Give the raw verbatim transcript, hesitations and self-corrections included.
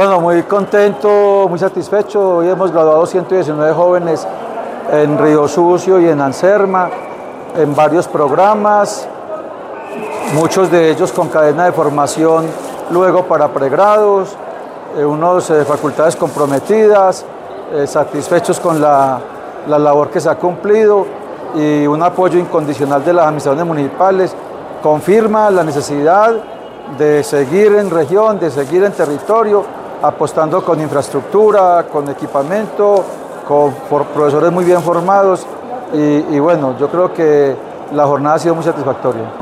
Bueno, muy contento, muy satisfecho. Hoy hemos graduado ciento diecinueve jóvenes en Río Sucio y en Anserma, en varios programas, muchos de ellos con cadena de formación luego para pregrados, eh, unos eh, facultades comprometidas, eh, satisfechos con la, la labor que se ha cumplido y un apoyo incondicional de las administraciones municipales. Confirma la necesidad de seguir en región, de seguir en territorio, apostando con infraestructura, con equipamiento, con por profesores muy bien formados y, y bueno, yo creo que la jornada ha sido muy satisfactoria.